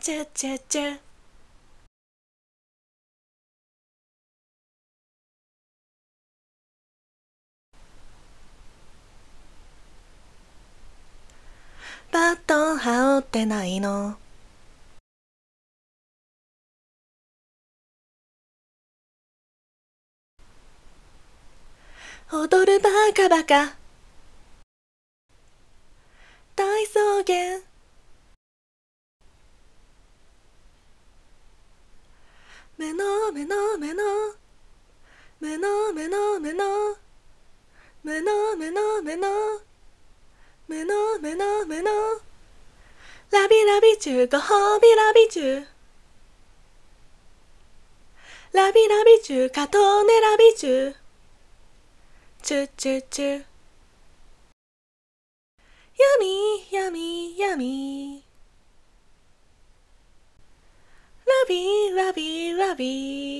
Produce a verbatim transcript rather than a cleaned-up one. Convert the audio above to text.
チュチュチュバトン羽織ってないの踊るバカバカ大草原目の目の目の目の目の目の目の目の目の目の目の目のラビラビチュご褒美ラビチュラビラビチュカトネラビチュチュチュチュヤミヤミヤミラビラビラビ